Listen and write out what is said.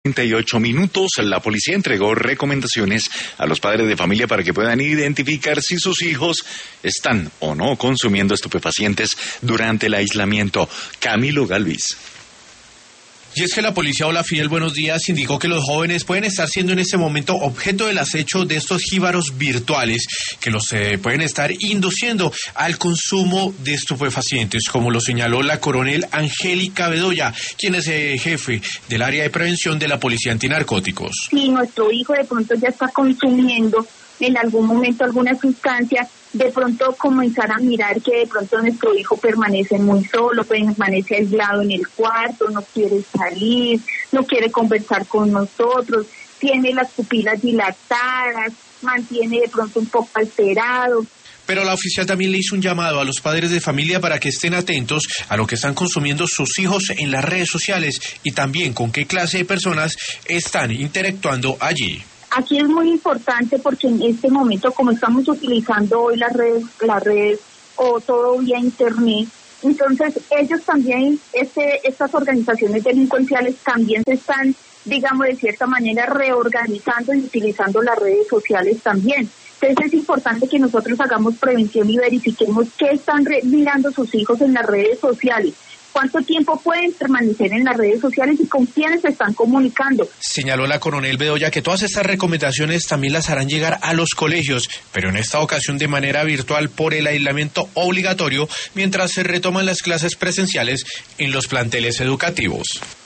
38 minutos, la policía entregó recomendaciones a los padres de familia para que puedan identificar si sus hijos están o no consumiendo estupefacientes durante el aislamiento. Camilo Galvis. Y es que la policía, hola Fidel, buenos días, indicó que los jóvenes pueden estar siendo en este momento objeto del acecho de estos jíbaros virtuales que los pueden estar induciendo al consumo de estupefacientes, como lo señaló la coronel Angélica Bedoya, quien es jefe del área de prevención de la Policía Antinarcóticos. Si nuestro hijo de pronto ya está consumiendo en algún momento alguna sustancia, de pronto comenzar a mirar que de pronto nuestro hijo permanece muy solo, permanece aislado en el cuarto, no quiere salir, no quiere conversar con nosotros, tiene las pupilas dilatadas, mantiene de pronto un poco alterado. Pero la oficial también le hizo un llamado a los padres de familia para que estén atentos a lo que están consumiendo sus hijos en las redes sociales y también con qué clase de personas están interactuando allí. Aquí es muy importante porque en este momento, como estamos utilizando hoy las redes o todo vía internet, entonces ellos también, estas organizaciones delincuenciales también se están, digamos, de cierta manera reorganizando y utilizando las redes sociales también. Entonces es importante que nosotros hagamos prevención y verifiquemos qué están mirando sus hijos en las redes sociales. ¿Cuánto tiempo pueden permanecer en las redes sociales y con quiénes se están comunicando? Señaló la coronel Bedoya que todas estas recomendaciones también las harán llegar a los colegios, pero en esta ocasión de manera virtual por el aislamiento obligatorio, mientras se retoman las clases presenciales en los planteles educativos.